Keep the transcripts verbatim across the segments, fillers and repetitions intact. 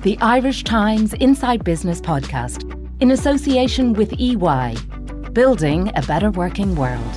the Irish Times Inside Business podcast, in association with E Y, building a better working world.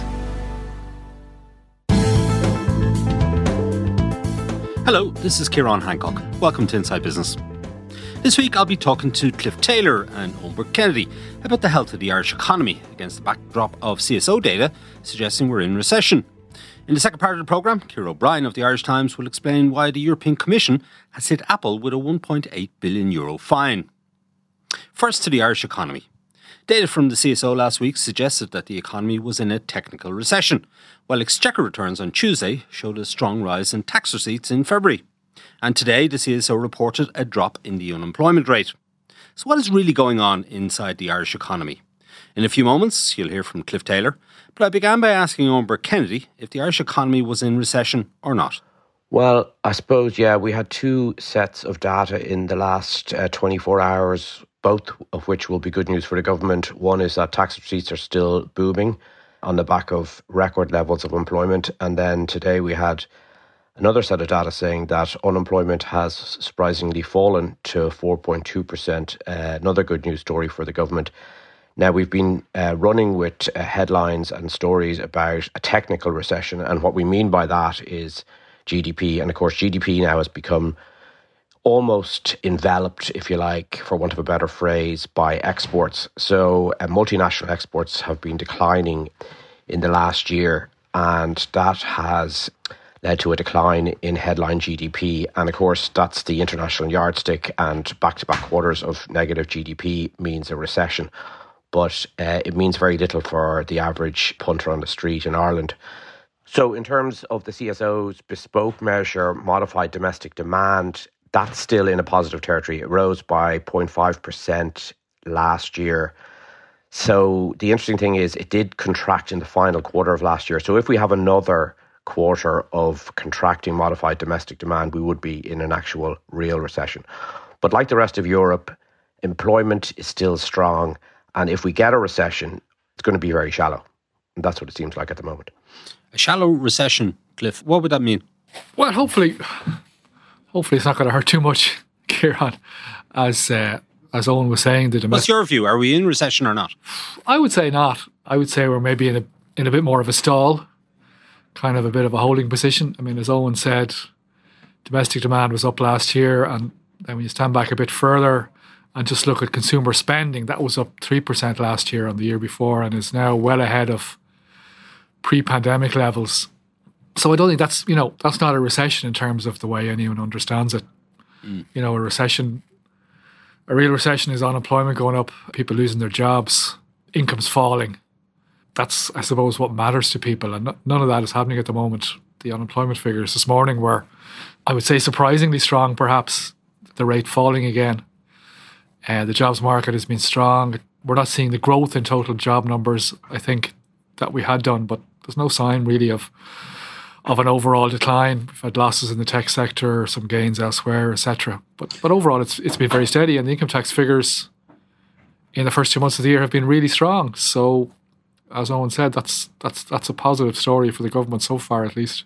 Hello, this is Ciarán Hancock. Welcome to Inside Business. This week I'll be talking to Cliff Taylor and Eoin Burke-Kennedy about the health of the Irish economy against the backdrop of C S O data suggesting we're in recession. In the second part of the programme, Ciara O'Brien of the Irish Times will explain why the European Commission has hit Apple with a one point eight billion euro fine. First to the Irish economy. Data from the C S O last week suggested that the economy was in a technical recession, while Exchequer returns on Tuesday showed a strong rise in tax receipts in February. And today the C S O reported a drop in the unemployment rate. So what is really going on inside the Irish economy? In a few moments you'll hear from Cliff Taylor, but I began by asking Eoin Burke-Kennedy if the Irish economy was in recession or not. Well, I suppose, yeah, we had two sets of data in the last uh, twenty-four hours, both of which will be good news for the government. One is that tax receipts are still booming on the back of record levels of employment. And then today we had another set of data saying that unemployment has surprisingly fallen to four point two percent. Uh, another good news story for the government. Now, we've been uh, running with uh, headlines and stories about a technical recession. And what we mean by that is G D P. And of course, G D P now has become almost enveloped, if you like, for want of a better phrase, by exports. So uh, multinational exports have been declining in the last year. And that has led to a decline in headline G D P. And of course, that's the international yardstick, and back-to-back quarters of negative G D P means a recession. But uh, it means very little for the average punter on the street in Ireland. So in terms of the C S O's bespoke measure, modified domestic demand, that's still in a positive territory. It rose by zero point five percent last year. So the interesting thing is it did contract in the final quarter of last year. So if we have another quarter of contracting modified domestic demand, we would be in an actual real recession. But like the rest of Europe, employment is still strong. And if we get a recession, it's going to be very shallow. And that's what it seems like at the moment. A shallow recession, Cliff, what would that mean? Well, hopefully, hopefully it's not going to hurt too much, Ciarán, as uh, as Eoin was saying. The domestic- What's your view? Are we in recession or not? I would say not. I would say we're maybe in a in a bit more of a stall, kind of a bit of a holding position. I mean, as Eoin said, domestic demand was up last year, and then when you stand back a bit further and just look at consumer spending, that was up three percent last year on the year before and is now well ahead of pre-pandemic levels. So I don't think that's, you know, that's not a recession in terms of the way anyone understands it. Mm. You know, a recession, a real recession is unemployment going up, people losing their jobs, incomes falling. That's, I suppose, what matters to people. And none of that is happening at the moment. The unemployment figures this morning were, I would say, surprisingly strong, perhaps, the rate falling again. Uh, the jobs market has been strong. We're not seeing the growth in total job numbers, I think, that we had done, but there's no sign really of of an overall decline. We've had losses in the tech sector, some gains elsewhere, et cetera. But but overall, it's it's been very steady, and the income tax figures in the first two months of the year have been really strong. So, as Eoin said, that's that's that's a positive story for the government so far, at least.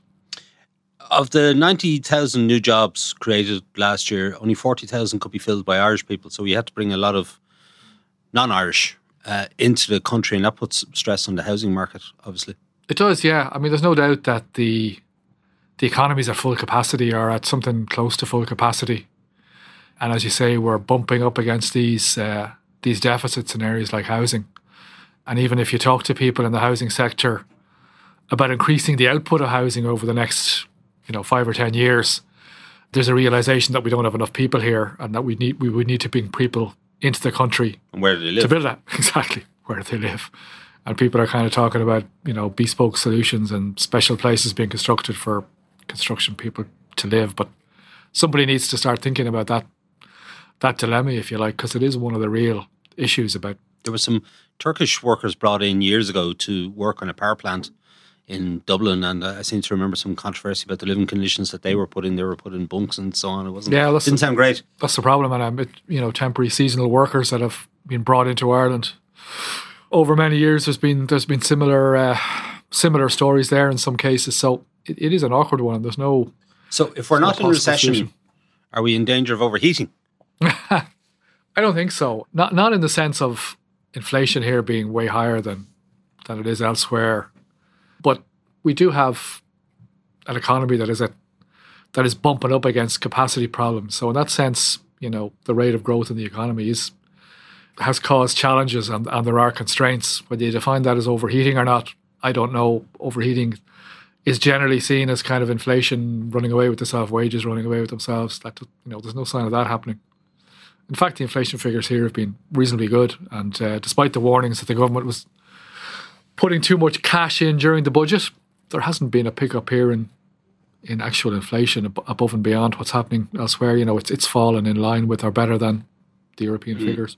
Of the ninety thousand new jobs created last year, only forty thousand could be filled by Irish people. So you had to bring a lot of non-Irish uh, into the country, and that puts stress on the housing market, obviously. It does, yeah. I mean, there's no doubt that the the economies at full capacity or at something close to full capacity. And as you say, we're bumping up against these uh, these deficits in areas like housing. And even if you talk to people in the housing sector about increasing the output of housing over the next, you know, five or ten years, there's a realization that we don't have enough people here, and that we need we would need to bring people into the country. And where do they live? To build that. Exactly. Where do they live? And people are kind of talking about, you know, bespoke solutions and special places being constructed for construction people to live. But somebody needs to start thinking about that that dilemma, if you like, because it is one of the real issues about. There were some Turkish workers brought in years ago to work on a power plant in Dublin, and I seem to remember some controversy about the living conditions that they were put in. They were put in bunks and so on. It wasn't. Yeah, that's, didn't sound great. That's the problem, and um, it, you know, temporary seasonal workers that have been brought into Ireland over many years. There's been there's been similar uh, similar stories there in some cases. So it, it is an awkward one. There's no. So if we're not no in recession, solution. Are we in danger of overheating? I don't think so. Not not in the sense of inflation here being way higher than than it is elsewhere, but we do have an economy that is a that is bumping up against capacity problems. So in that sense, you know, the rate of growth in the economy is has caused challenges, and, and there are constraints. Whether you define that as overheating or not, I don't know. Overheating is generally seen as kind of inflation running away with itself, wages running away with themselves. That, you know, there's no sign of that happening. In fact, the inflation figures here have been reasonably good, and uh, despite the warnings that the government was putting too much cash in during the budget, there hasn't been a pickup here in in actual inflation ab- above and beyond what's happening elsewhere. You know, it's it's fallen in line with or better than the European mm. figures.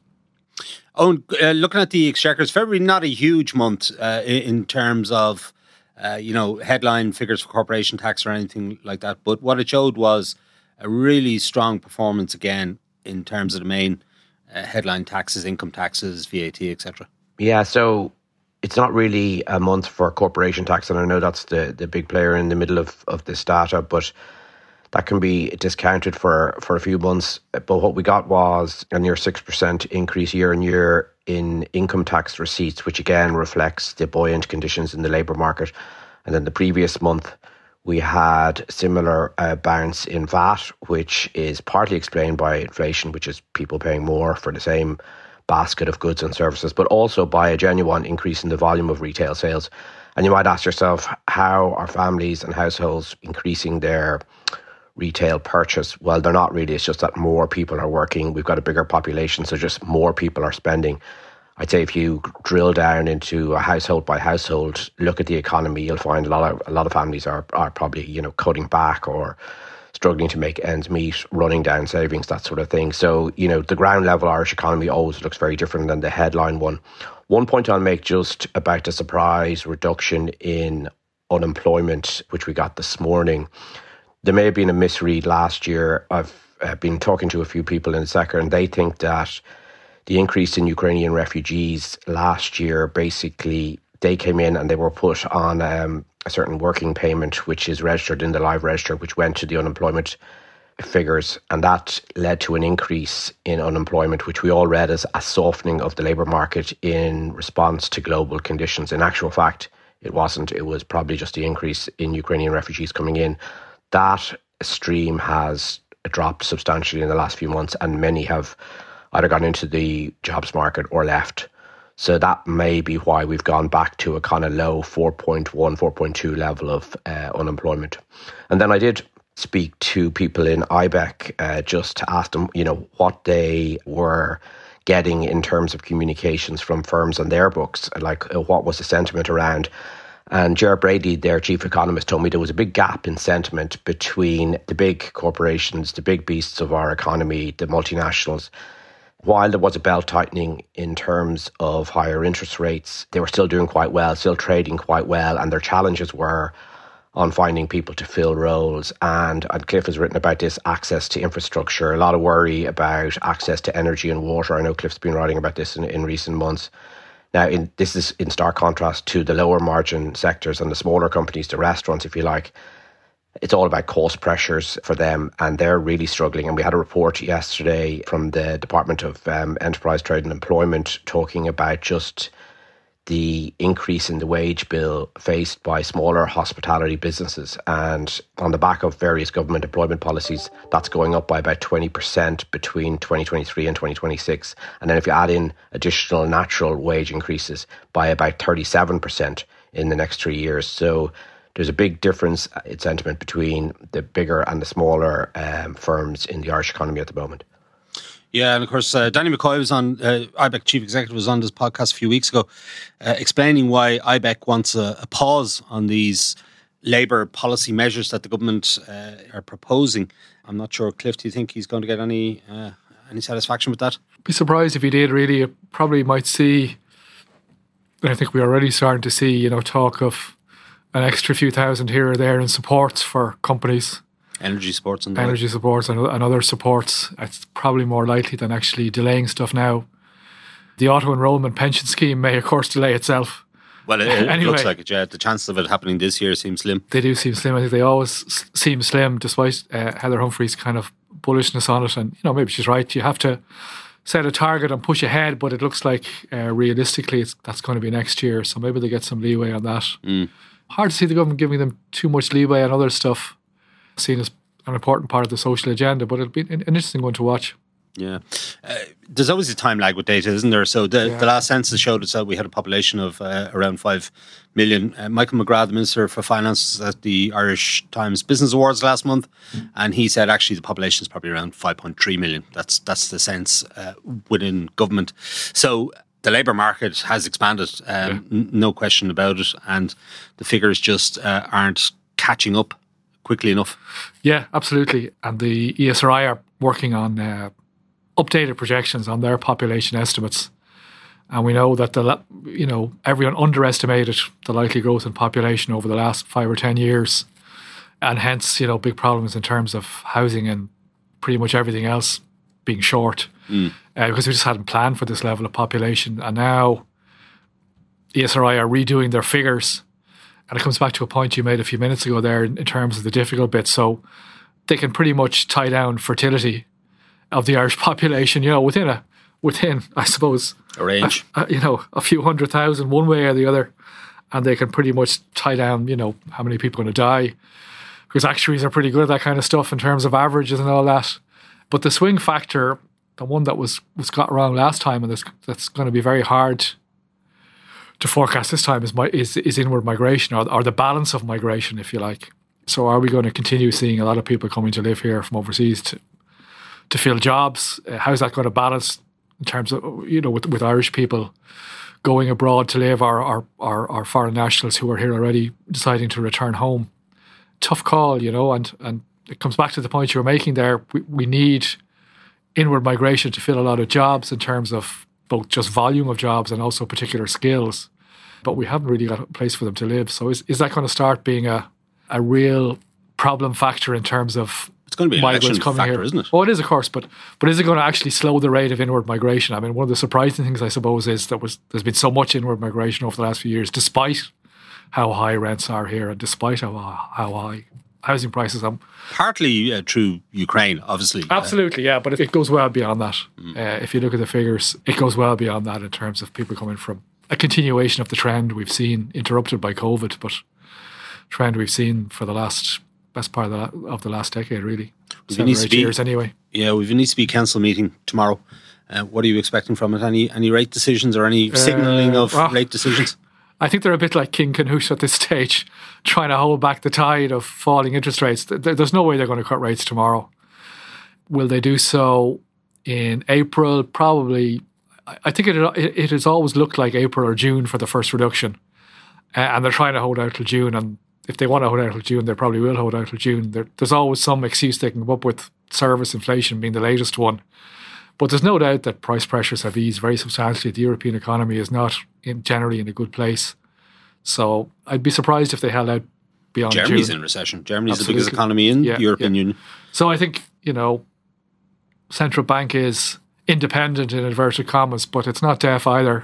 Oh, uh, looking at the exchequers, February not a huge month uh, in, in terms of uh, you know, headline figures for corporation tax or anything like that. But what it showed was a really strong performance again in terms of the main uh, headline taxes, income taxes, V A T, et cetera. Yeah, so it's not really a month for corporation tax, and I know that's the, the big player in the middle of, of this data, but that can be discounted for, for a few months. But what we got was a near six percent increase year on year in income tax receipts, which again reflects the buoyant conditions in the labour market. And then the previous month, we had similar uh, bounce in V A T, which is partly explained by inflation, which is people paying more for the same basket of goods and services, but also by a genuine increase in the volume of retail sales. And you might ask yourself, how are families and households increasing their retail purchase? Well, they're not really. It's just that more people are working. We've got a bigger population, so just more people are spending. I'd say if you drill down into a household by household, look at the economy, you'll find a lot of a lot of families are are probably, you know, cutting back or struggling to make ends meet, running down savings, that sort of thing. So, you know, the ground level Irish economy always looks very different than the headline one. One point I'll make just about the surprise reduction in unemployment, which we got this morning. There may have been a misread last year. I've uh, been talking to a few people in the sector, and they think that the increase in Ukrainian refugees last year, basically, they came in and they were put on um, a certain working payment, which is registered in the live register, which went to the unemployment figures. And that led to an increase in unemployment, which we all read as a softening of the labour market in response to global conditions. In actual fact, it wasn't. It was probably just the increase in Ukrainian refugees coming in. That stream has dropped substantially in the last few months, and many have either gone into the jobs market or left. So that may be why we've gone back to a kind of low four point one, four point two level of uh, unemployment. And then I did speak to people in I B E C uh, just to ask them, you know, what they were getting in terms of communications from firms on their books, like uh, what was the sentiment around. And Gerard Brady, their chief economist, told me there was a big gap in sentiment between the big corporations, the big beasts of our economy, the multinationals. While there was a belt tightening in terms of higher interest rates, they were still doing quite well, still trading quite well, and their challenges were on finding people to fill roles. And, and Cliff has written about this, access to infrastructure, a lot of worry about access to energy and water. I know Cliff's been writing about this in, in recent months. Now, in, this is in stark contrast to the lower margin sectors and the smaller companies, the restaurants, if you like. It's all about cost pressures for them, and they're really struggling. And we had a report yesterday from the Department of um, Enterprise, Trade and Employment talking about just the increase in the wage bill faced by smaller hospitality businesses. And on the back of various government employment policies, that's going up by about twenty percent between twenty twenty-three and twenty twenty-six. And then if you add in additional natural wage increases, by about thirty-seven percent in the next three years. So there's a big difference in sentiment between the bigger and the smaller um, firms in the Irish economy at the moment. Yeah, and of course, uh, Danny McCoy was on, uh, I B E C chief executive was on this podcast a few weeks ago, uh, explaining why I B E C wants a, a pause on these labour policy measures that the government uh, are proposing. I'm not sure, Cliff, do you think he's going to get any uh, any satisfaction with that? Be surprised if he did, really. It probably might see, I think we're already starting to see, you know, talk of an extra few thousand here or there in supports for companies. Energy supports and Energy like. supports and, and other supports. It's probably more likely than actually delaying stuff now. The auto-enrollment pension scheme may, of course, delay itself. Well, it, it anyway, looks like it, yeah. The chances of it happening this year seem slim. They do seem slim. I think they always s- seem slim, despite uh, Heather Humphreys' kind of bullishness on it. And, you know, maybe she's right. You have to set a target and push ahead, but it looks like uh, realistically it's, that's going to be next year. So maybe they get some leeway on that. Mm. Hard to see the government giving them too much leeway on other stuff, seen as an important part of the social agenda, but it'll be an interesting one to watch. Yeah. Uh, there's always a time lag with data, isn't there? So the, yeah. the last census showed us that we had a population of uh, around five million. Uh, Michael McGrath, the Minister for Finance, was at the Irish Times Business Awards last month, and he said actually the population is probably around five point three million. That's, that's the sense uh, within government. So the labour market has expanded, um, yeah. n- no question about it, and the figures just uh, aren't catching up quickly enough. Yeah, absolutely. And the E S R I are working on uh, updated projections on their population estimates, and we know that the you know everyone underestimated the likely growth in population over the last five or ten years, and hence you know big problems in terms of housing and pretty much everything else being short mm. uh, because we just hadn't planned for this level of population. And now E S R I are redoing their figures, and it comes back to a point you made a few minutes ago there in, in terms of the difficult bit. So they can pretty much tie down fertility of the Irish population, you know, within a, within, I suppose, a range, a, a, you know, a few hundred thousand one way or the other, and they can pretty much tie down, you know, how many people are going to die, because actuaries are pretty good at that kind of stuff in terms of averages and all that. But the swing factor, the one that was, was got wrong last time, and that's, that's going to be very hard to forecast this time, is is, is inward migration, or, or the balance of migration, if you like. So are we going to continue seeing a lot of people coming to live here from overseas to to fill jobs? Uh, how's that going to balance in terms of, you know, with, with Irish people going abroad to live, or, or, or, or foreign nationals who are here already deciding to return home? Tough call, you know, and, and it comes back to the point you were making there. We, we need inward migration to fill a lot of jobs in terms of both just volume of jobs and also particular skills. But we haven't really got a place for them to live. So is, is that going to start being a, a real problem factor in terms of it's going to be an election factor, here. Isn't it? Oh, it is, of course, but but is it going to actually slow the rate of inward migration? I mean, one of the surprising things, I suppose, is that was there's been so much inward migration over the last few years, despite how high rents are here and despite how how high housing prices are. Partly uh, through Ukraine, obviously. Absolutely, yeah, but it goes well beyond that. Mm. Uh, if you look at the figures, it goes well beyond that in terms of people coming from a continuation of the trend we've seen, interrupted by COVID, but trend we've seen for the last best part of the, of the last decade, really. Seven or eight be, years anyway. Yeah, we have an E C B council meeting tomorrow. Uh, what are you expecting from it? Any any rate decisions or any signalling uh, of well, rate decisions? I think they're a bit like King Canute at this stage, trying to hold back the tide of falling interest rates. There's no way they're going to cut rates tomorrow. Will they do so in April? Probably. I think it it has always looked like April or June for the first reduction, uh, and they're trying to hold out till June. And if they want to hold out till June, they probably will hold out till June. There, there's always some excuse they can come up with, service inflation being the latest one. But there's no doubt that price pressures have eased very substantially. The European economy is not in, generally in a good place. So I'd be surprised if they held out beyond Germany's June. in recession. Germany's Absolutely. the biggest economy in yeah, the European yeah. Union. So I think, you know, central bank is independent in inverted commas, but it's not deaf either.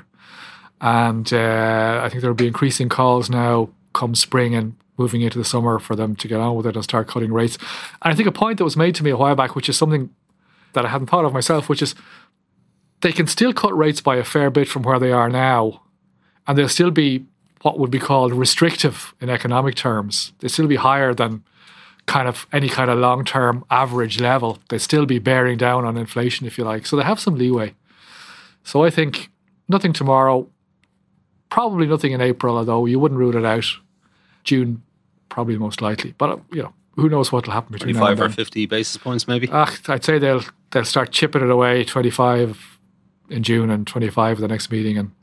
And uh, I think there will be increasing calls now come spring and moving into the summer for them to get on with it and start cutting rates. And I think a point that was made to me a while back, which is something that I hadn't thought of myself, which is they can still cut rates by a fair bit from where they are now, and they'll still be what would be called restrictive in economic terms. They'll still be higher than kind of any kind of long-term average level. They'll still be bearing down on inflation, if you like. So they have some leeway. So I think nothing tomorrow, probably nothing in April, although you wouldn't rule it out. June, probably most likely. But, uh, you know, who knows what will happen between now and then. twenty-five or fifty basis points, maybe? Uh, I'd say they'll they'll start chipping it away, twenty-five in June and twenty-five at the next meeting, and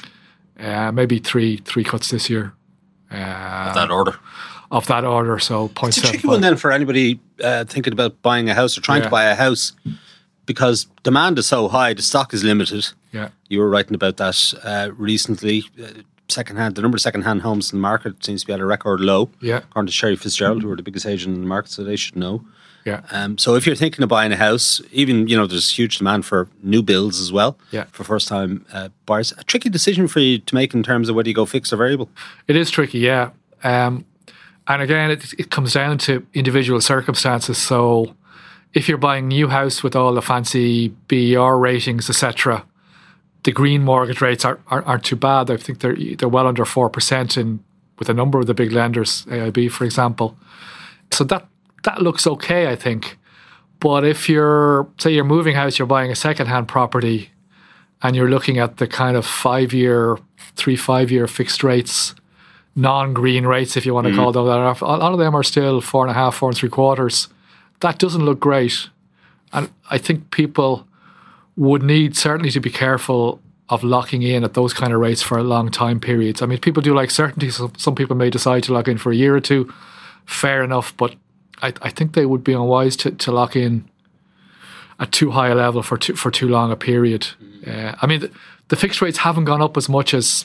uh, maybe three three cuts this year. Uh, of that order. Of that order, so point seven. It's a tricky one then for anybody uh, thinking about buying a house or trying yeah. to buy a house, because demand is so high, the stock is limited. Yeah, you were writing about that uh, recently. Uh, secondhand, the number of secondhand homes in the market seems to be at a record low. Yeah, according to Sherry Fitzgerald, who are the biggest agent in the market, so they should know. Yeah. Um, so if you're thinking of buying a house, even, you know, there's huge demand for new builds as well. Yeah. For first time uh, buyers, a tricky decision for you to make in terms of whether you go fixed or variable. It is tricky, yeah. Um, and again, it, it comes down to individual circumstances. So if you're buying a new house with all the fancy B E R ratings, et cetera, the green mortgage rates are, are, aren't too bad. I think they're they're well under four percent in with a number of the big lenders, A I B, for example. So that that looks okay, I think. But if you're, say you're moving house, you're buying a second-hand property and you're looking at the kind of five-year, three, five-year fixed rates, non-green rates, if you want to mm. call them that, a lot of them are still four and a half, four and three quarters. That doesn't look great. And I think people would need certainly to be careful of locking in at those kind of rates for a long time periods. I mean, people do like certainty. So some people may decide to lock in for a year or two. Fair enough, but I, I think they would be unwise to, to lock in at too high a level for too, for too long a period. Uh, I mean, the, the fixed rates haven't gone up as much as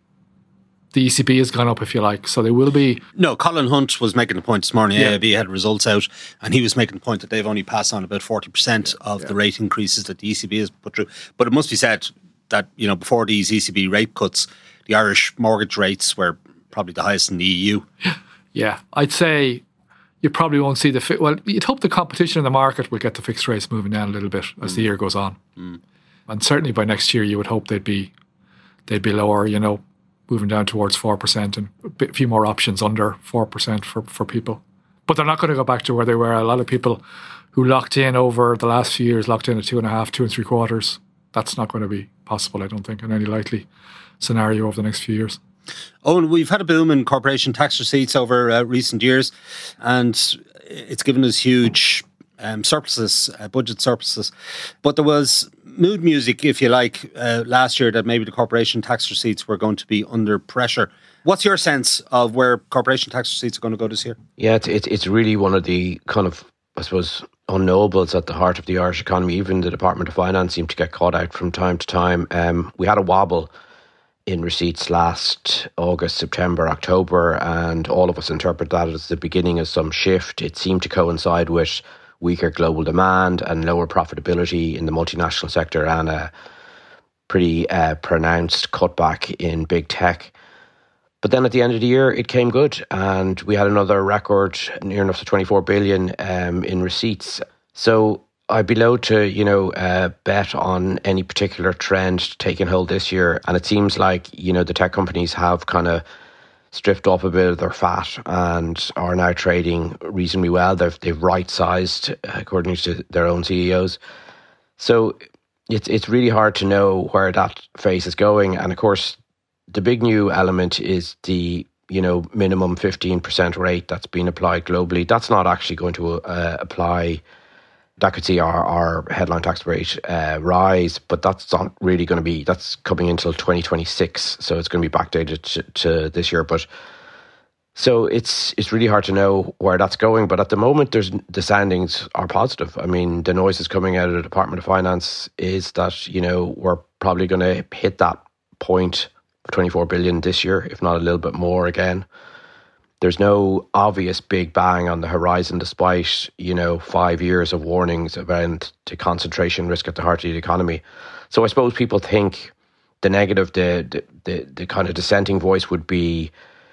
the E C B has gone up, if you like. So they will be... No, Colin Hunt was making the point this morning. Yeah. A I B had results out, and he was making the point that they've only passed on about forty percent yeah. of yeah. the rate increases that the E C B has put through. But it must be said that, you know, before these E C B rate cuts, the Irish mortgage rates were probably the highest in the E U. Yeah, I'd say... You probably won't see the... Fi- well, you'd hope the competition in the market will get the fixed rates moving down a little bit as mm. the year goes on. Mm. And certainly by next year, you would hope they'd be they'd be lower, you know, moving down towards four percent and a bit, few more options under four percent for, for people. But they're not going to go back to where they were. A lot of people who locked in over the last few years, locked in at two and a half, two and three quarters. That's not going to be possible, I don't think, in any likely scenario over the next few years. Owen, we've had a boom in corporation tax receipts over uh, recent years, and it's given us huge um, surpluses, uh, budget surpluses. But there was mood music, if you like, uh, last year that maybe the corporation tax receipts were going to be under pressure. What's your sense of where corporation tax receipts are going to go this year? Yeah, it's it's, it's really one of the kind of, I suppose, unknowables at the heart of the Irish economy. Even the Department of Finance seemed to get caught out from time to time. Um, we had a wobble in receipts last August, September, October, and all of us interpret that as the beginning of some shift. It seemed to coincide with weaker global demand and lower profitability in the multinational sector and a pretty uh, pronounced cutback in big tech. But then at the end of the year, it came good, and we had another record near enough to twenty-four billion um, in receipts. So I'd be loath to, you know, uh, bet on any particular trend taking hold this year. And it seems like, you know, the tech companies have kind of stripped off a bit of their fat and are now trading reasonably well. They've, they've right-sized, according to their own C E Os. So it's it's really hard to know where that phase is going. And of course, the big new element is the, you know, minimum fifteen percent rate that's been applied globally. That's not actually going to uh, apply. That could see our, our headline tax rate uh, rise, but that's not really going to be, that's coming until twenty twenty-six. So it's going to be backdated to, to this year. But so it's it's really hard to know where that's going. But at the moment, there's the soundings are positive. I mean, the noises coming out of the Department of Finance is that, you know, we're probably going to hit that point of twenty-four billion this year, if not a little bit more again. There's no obvious big bang on the horizon, despite, you know, five years of warnings about the concentration risk at the heart of the economy. So I suppose people think the negative, the the, the, the kind of dissenting voice would be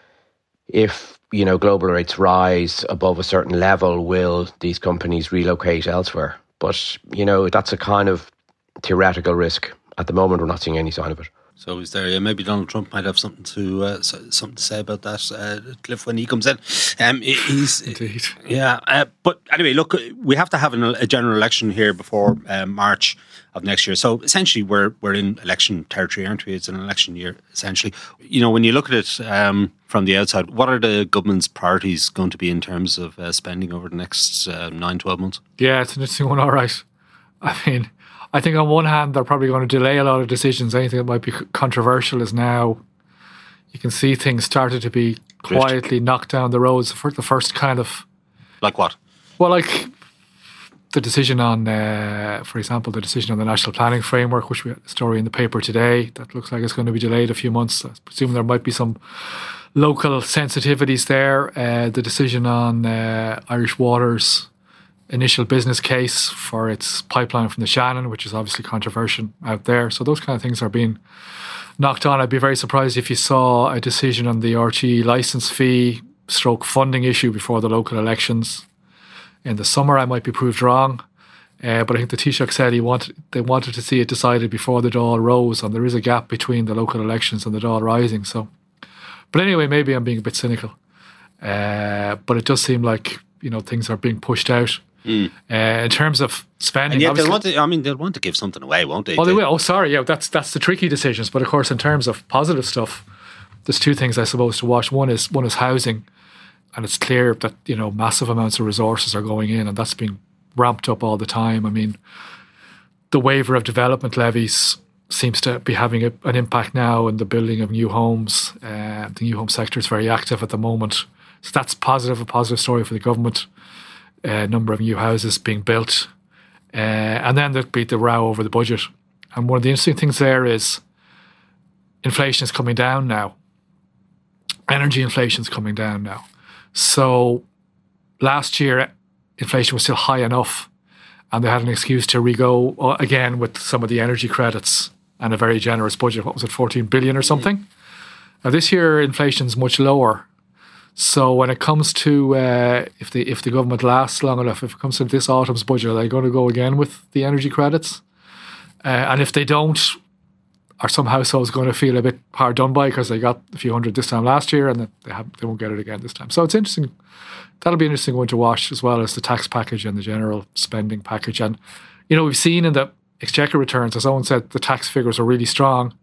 if, you know, global rates rise above a certain level, will these companies relocate elsewhere? But, you know, that's a kind of theoretical risk. At the moment, we're not seeing any sign of it. So is there? Uh, maybe Donald Trump might have something to uh, something to say about that, uh, Cliff, when he comes in. Um, he's indeed, yeah. Uh, but anyway, look, we have to have an, a general election here before uh, March of next year. So essentially, we're we're in election territory, aren't we? It's an election year, essentially. You know, when you look at it um, from the outside, what are the government's priorities going to be in terms of uh, spending over the next uh, nine, twelve months? Yeah, it's an interesting one. All right, I mean, I think on one hand, they're probably going to delay a lot of decisions. Anything that might be controversial is now, you can see things started to be quietly knocked down the roads for the first kind of... Like what? Well, like the decision on, uh, for example, the decision on the National Planning Framework, which we had a story in the paper today, that looks like it's going to be delayed a few months. I presume there might be some local sensitivities there. Uh, the decision on uh, Irish Water's initial business case for its pipeline from the Shannon, which is obviously controversial out there. So those kind of things are being knocked on. I'd be very surprised if you saw a decision on the R T E licence fee stroke funding issue before the local elections. in the summer. I might be proved wrong. Uh, but I think the Taoiseach said he wanted, they wanted to see it decided before the Dáil rose, and there is a gap between the local elections and the Dáil rising. So, but anyway, maybe I'm being a bit cynical. Uh, but it does seem like, you know, things are being pushed out. Mm. Uh, in terms of spending, and yet they'll want to, I mean, they'll want to give something away, won't they? Oh, they will. Oh, sorry, yeah, that's that's the tricky decisions. But of course, in terms of positive stuff, there's two things I suppose to watch. One is one is housing, and it's clear that, you know, massive amounts of resources are going in, and that's being ramped up all the time. I mean, the waiver of development levies seems to be having a, an impact now in the building of new homes. Uh, the new home sector is very active at the moment. So that's positive, a positive story for the government. A uh, number of new houses being built. Uh, and then there'd be the row over the budget. And one of the interesting things there is inflation is coming down now. Energy inflation is coming down now. So last year, inflation was still high enough, and they had an excuse to re-go again with some of the energy credits and a very generous budget. What was it, fourteen billion or something? Now this year, inflation's much lower. So when it comes to uh, if the if the government lasts long enough, if it comes to this autumn's budget, are they going to go again with the energy credits? Uh, and if they don't, are some households going to feel a bit hard done by because they got a few hundred this time last year and they have, they won't get it again this time? So it's interesting. That'll be an interesting one to watch, as well as the tax package and the general spending package. And, you know, we've seen in the Exchequer returns, as Owen said, the tax figures are really strong,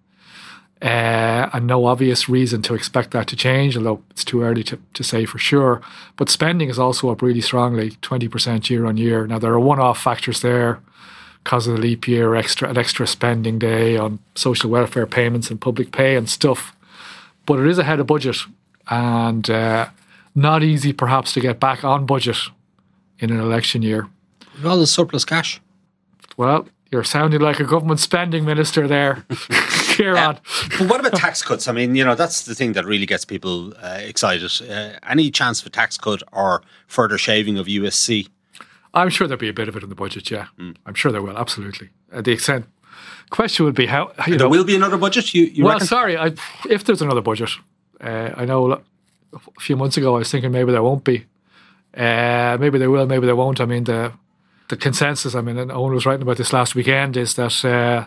uh, and no obvious reason to expect that to change, although it's too early to, to say for sure. But spending is also up really strongly, twenty percent year on year. Now, there are one-off factors there because of the leap year, extra an extra spending day on social welfare payments and public pay and stuff. But it is ahead of budget, and uh, not easy perhaps to get back on budget in an election year. With all the surplus cash. Well, you're sounding like a government spending minister there, Kieran. Uh, but what about tax cuts? I mean, you know, that's the thing that really gets people uh, excited. Uh, any chance for tax cut or further shaving of U S C? I'm sure there'll be a bit of it in the budget, yeah. Mm. I'm sure there will, absolutely. Uh, the extent question would be how, you there know, will be another budget, you, you well, reckon? sorry, I, if there's another budget, uh, I know a few months ago I was thinking maybe there won't be. Uh, maybe there will, maybe there won't. I mean, the the consensus, I mean, and Owen was writing about this last weekend, is that uh,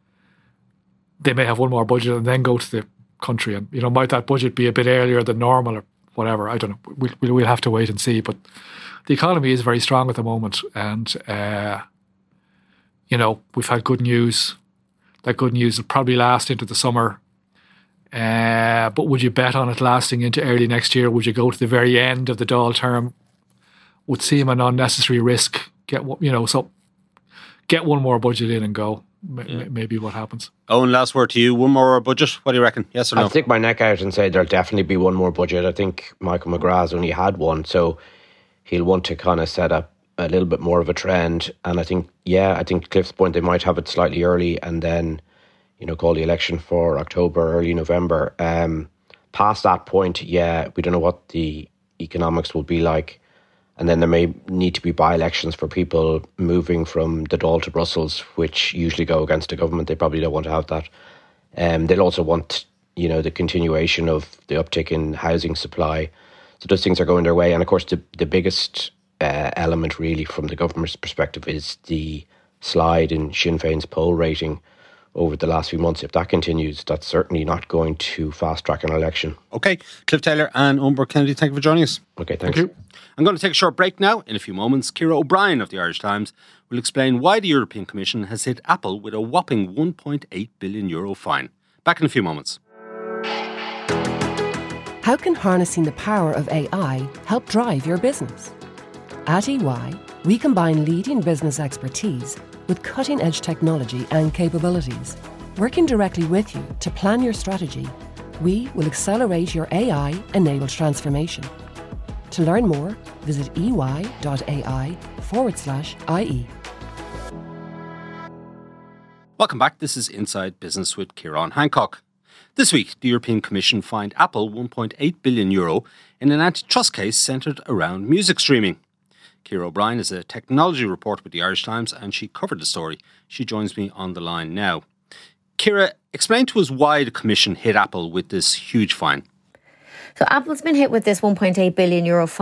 they may have one more budget and then go to the country. And, you know, might that budget be a bit earlier than normal or whatever? I don't know. We'll, we'll have to wait and see. But the economy is very strong at the moment. And, uh, you know, we've had good news. That good news will probably last into the summer. Uh, but would you bet on it lasting into early next year? Would you go to the very end of the Dáil term? Would seem an unnecessary risk. Get you know, so get one more budget in and go. M- yeah. Maybe what happens. Owen, last word to you. One more budget. What do you reckon? Yes or no? I'll stick my neck out and say there'll definitely be one more budget. I think Michael McGrath's only had one, so he'll want to kind of set up a little bit more of a trend. And I think, yeah, I think Cliff's point, they might have it slightly early and then, you know, call the election for October, early November. Um, past that point, yeah, we don't know what the economics will be like. And then there may need to be by-elections for people moving from the Dáil to Brussels, which usually go against the government. They probably don't want to have that. Um, they'll also want, you know, the continuation of the uptick in housing supply. So those things are going their way. And of course, the, the biggest uh, element really from the government's perspective is the slide in Sinn Féin's poll rating over the last few months. If that continues, that's certainly not going to fast-track an election. Okay. Cliff Taylor and Eoin Burke-Kennedy, thank you for joining us. Okay, thanks. Thank you. I'm going to take a short break now. In a few moments, Ciara O'Brien of the Irish Times will explain why the European Commission has hit Apple with a whopping one point eight billion euro fine. Back in a few moments. How can harnessing the power of A I help drive your business? At E Y, we combine leading business expertise with cutting-edge technology and capabilities. Working directly with you to plan your strategy, we will accelerate your A I-enabled transformation. To learn more, visit ey.ai forward slash IE. Welcome back. This is Inside Business with Ciarán Hancock. This week, the European Commission fined Apple one point eight billion euro in an antitrust case centred around music streaming. Ciara O'Brien is a technology reporter with the Irish Times and she covered the story. She joins me on the line now. Ciara, explain to us why the Commission hit Apple with this huge fine. So Apple's been hit with this one point eight billion euro fine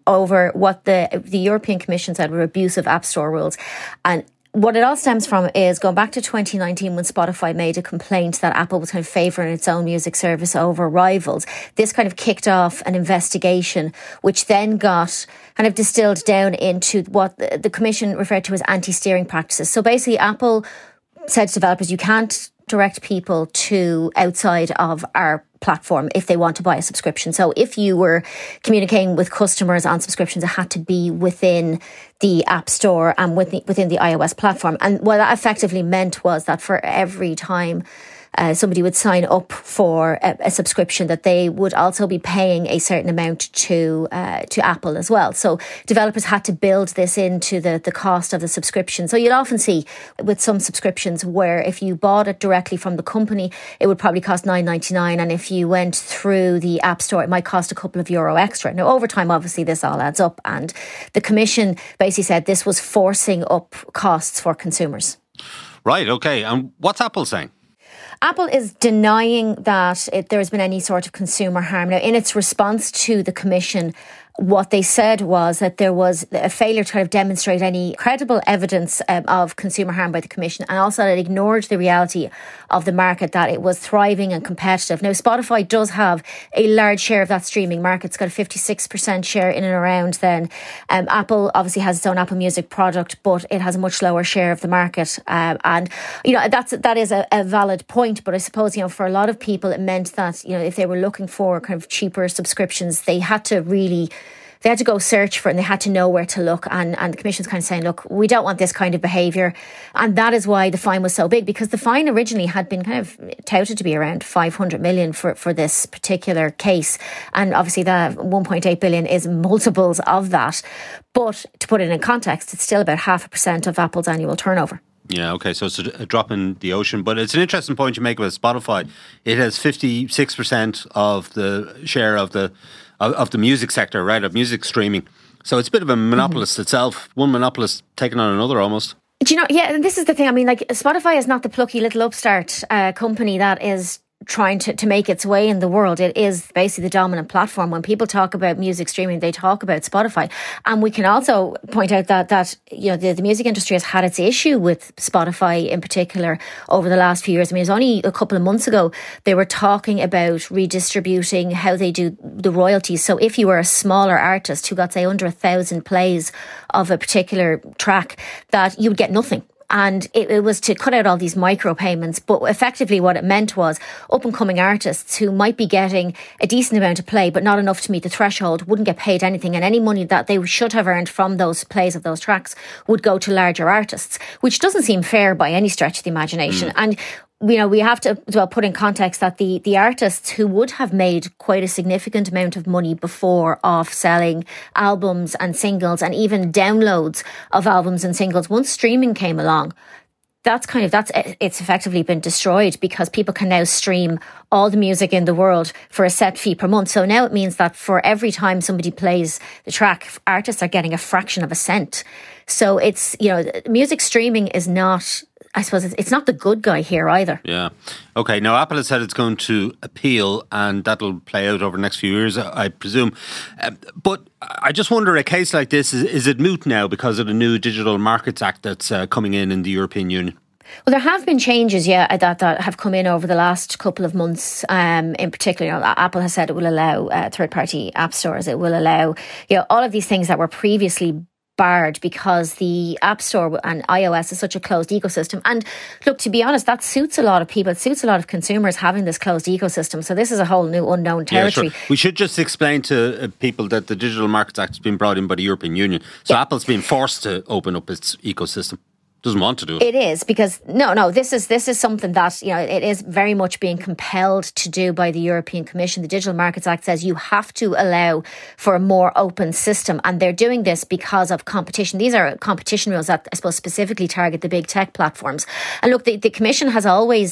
over what the the European Commission said were abusive App Store rules. And what it all stems from is going back to twenty nineteen when Spotify made a complaint that Apple was kind of favouring its own music service over rivals. This kind of kicked off an investigation, which then got kind of distilled down into what the, the Commission referred to as anti-steering practices. So basically, Apple said to developers, you can't direct people to outside of our platform if they want to buy a subscription. So if you were communicating with customers on subscriptions, it had to be within the App Store and within, within the iOS platform. And what that effectively meant was that for every time Uh, somebody would sign up for a, a subscription, that they would also be paying a certain amount to uh, to Apple as well. So developers had to build this into the, the cost of the subscription. So you'll often see with some subscriptions where if you bought it directly from the company, it would probably cost nine ninety-nine, and if you went through the App Store, it might cost a couple of euro extra. Now, over time, obviously, this all adds up, and the Commission basically said this was forcing up costs for consumers. Right, okay. And what's Apple saying? Apple is denying that it, there has been any sort of consumer harm. Now, in its response to the Commission, what they said was that there was a failure to kind of demonstrate any credible evidence um, of consumer harm by the Commission, and also that it ignored the reality of the market, that it was thriving and competitive. Now, Spotify does have a large share of that streaming market. It's got a fifty-six percent share in and around then. Um, Apple obviously has its own Apple Music product, but it has a much lower share of the market. Um, and, you know, that's that is a, a valid point. But I suppose, you know, for a lot of people, it meant that, you know, if they were looking for kind of cheaper subscriptions, they had to really... They had to go search for it, and they had to know where to look. And, and the Commission's kind of saying, look, we don't want this kind of behaviour. And that is why the fine was so big, because the fine originally had been kind of touted to be around five hundred million for, for this particular case. And obviously that one point eight billion is multiples of that. But to put it in context, it's still about half a percent of Apple's annual turnover. Yeah, okay, so it's a drop in the ocean. But it's an interesting point you make about Spotify. It has fifty-six percent of the share of the of the music sector, right, of music streaming. So it's a bit of a monopolist mm-hmm. itself. One monopolist taking on another almost. Do you know, yeah, and this is the thing. I mean, like, Spotify is not the plucky little upstart uh, company that is trying to, to make its way in the world. It is basically the dominant platform. When people talk about music streaming, they talk about Spotify. And we can also point out that, that you know, the, the music industry has had its issue with Spotify in particular over the last few years. I mean, it was only a couple of months ago they were talking about redistributing how they do the royalties. So if you were a smaller artist who got, say, under a thousand plays of a particular track, that you would get nothing. And it, it was to cut out all these micro payments. But effectively what it meant was up and coming artists who might be getting a decent amount of play, but not enough to meet the threshold, wouldn't get paid anything. And any money that they should have earned from those plays of those tracks would go to larger artists, which doesn't seem fair by any stretch of the imagination. Mm. And you know, we have to as well put in context that the, the artists who would have made quite a significant amount of money before off selling albums and singles and even downloads of albums and singles, once streaming came along, that's kind of, that's, it's effectively been destroyed, because people can now stream all the music in the world for a set fee per month. So now it means that for every time somebody plays the track, artists are getting a fraction of a cent. So it's, you know, music streaming is not, I suppose it's not the good guy here either. Yeah. Okay. Now, Apple has said it's going to appeal, and that'll play out over the next few years, I presume. Um, but I just wonder, a case like this, is, is it moot now because of the new Digital Markets Act that's uh, coming in in the European Union? Well, there have been changes, yeah, that, that have come in over the last couple of months. Um, in particular, you know, Apple has said it will allow uh, third-party app stores. It will allow, you know, all of these things that were previously barred because the App Store and iOS is such a closed ecosystem. And look, to be honest, that suits a lot of people. It suits a lot of consumers having this closed ecosystem. So this is a whole new unknown territory. Yeah, sure. We should just explain to uh, people that the Digital Markets Act has been brought in by the European Union. So yeah. Apple's been forced to open up its ecosystem. Doesn't want to do it. It is, because no, no, this is this is something that, you know, it is very much being compelled to do by the European Commission. The Digital Markets Act says you have to allow for a more open system, and they're doing this because of competition. These are competition rules that I suppose specifically target the big tech platforms. And look, the, the Commission has always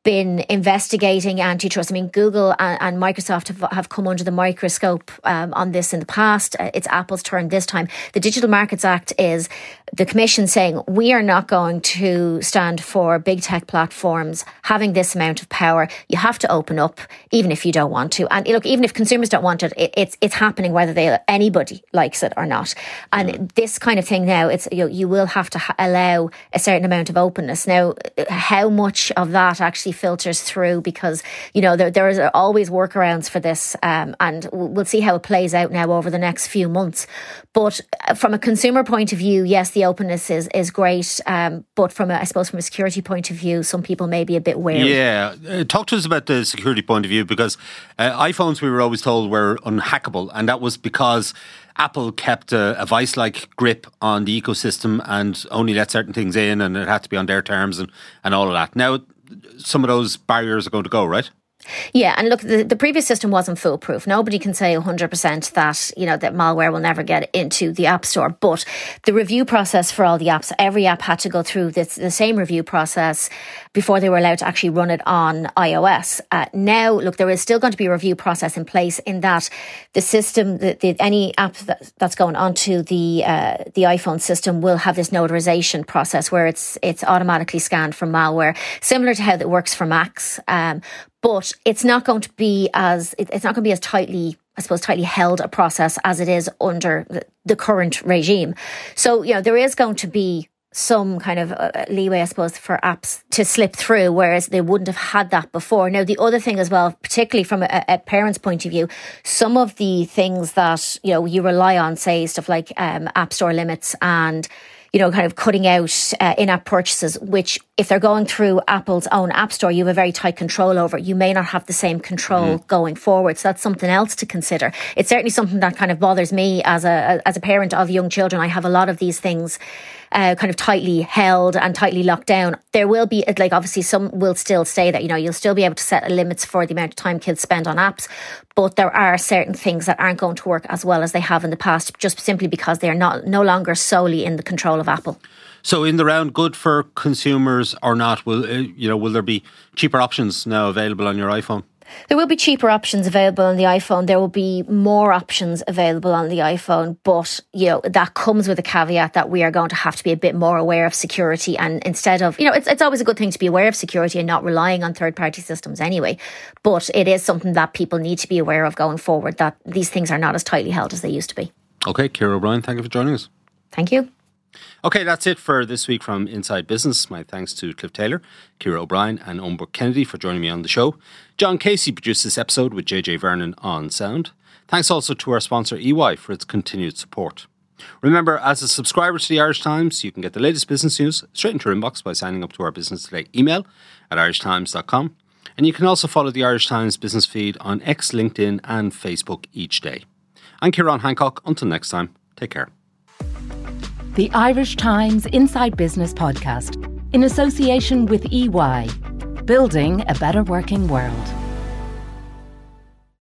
been investigating antitrust. I mean, Google and, and Microsoft have, have come under the microscope um, on this in the past. Uh, it's Apple's turn this time. The Digital Markets Act is the Commission saying we are not going to stand for big tech platforms having this amount of power. You have to open up, even if you don't want to. And look, even if consumers don't want it, it it's it's happening whether they anybody likes it or not. And mm. this kind of thing now, it's you know, you will have to ha- allow a certain amount of openness. Now, how much of that actually filters through, because you know there there is always workarounds for this, um, and we'll see how it plays out now over the next few months. But from a consumer point of view, yes, the openness is is great, um, but from a, I suppose from a security point of view, some people may be a bit wary. Yeah, uh, talk to us about the security point of view, because uh, iPhones we were always told were unhackable, and that was because Apple kept a, a vice-like grip on the ecosystem and only let certain things in, and it had to be on their terms and, and all of that. Now, some of those barriers are going to go, right? Yeah, and look, the, the previous system wasn't foolproof. Nobody can say one hundred percent that, you know, that malware will never get into the App Store. But the review process for all the apps, every app had to go through this, the same review process before they were allowed to actually run it on iOS. Uh, now, look, there is still going to be a review process in place in that the system, the, the, any app that, that's going onto the uh, the iPhone system will have this notarization process where it's it's automatically scanned for malware, similar to how that works for Macs. Um, But it's not going to be as it's not going to be as tightly, I suppose, tightly held a process as it is under the current regime. So, you know, there is going to be some kind of leeway, I suppose, for apps to slip through, whereas they wouldn't have had that before. Now, the other thing as well, particularly from a, a parent's point of view, some of the things that, you know, you rely on, say, stuff like um, App Store limits and, you know, kind of cutting out uh, in-app purchases, which if they're going through Apple's own App Store, you have a very tight control over. You may not have the same control mm. going forward. So that's something else to consider. It's certainly something that kind of bothers me as a as a parent of young children. I have a lot of these things uh, kind of tightly held and tightly locked down. There will be, like, obviously some will still say that, you know, you'll still be able to set limits for the amount of time kids spend on apps. But there are certain things that aren't going to work as well as they have in the past, just simply because they are not no longer solely in the control of Apple. So in the round, good for consumers or not? Will uh, you know? Will there be cheaper options now available on your iPhone? There will be cheaper options available on the iPhone. There will be more options available on the iPhone, but you know that comes with a caveat that we are going to have to be a bit more aware of security. And instead of, you know, it's it's always a good thing to be aware of security and not relying on third-party systems anyway. But it is something that people need to be aware of going forward, that these things are not as tightly held as they used to be. Okay, Ciara O'Brien, thank you for joining us. Thank you. Okay, that's it for this week from Inside Business. My thanks to Cliff Taylor, Ciara O'Brien and Umber Kennedy for joining me on the show. John Casey produced this episode with J J Vernon on sound. Thanks also to our sponsor E Y for its continued support. Remember, as a subscriber to the Irish Times, you can get the latest business news straight into your inbox by signing up to our Business Today email at irish times dot com. And you can also follow the Irish Times business feed on X, LinkedIn and Facebook each day. I'm Ciarán Hancock. Until next time, take care. The Irish Times Inside Business Podcast, in association with E Y, building a better working world.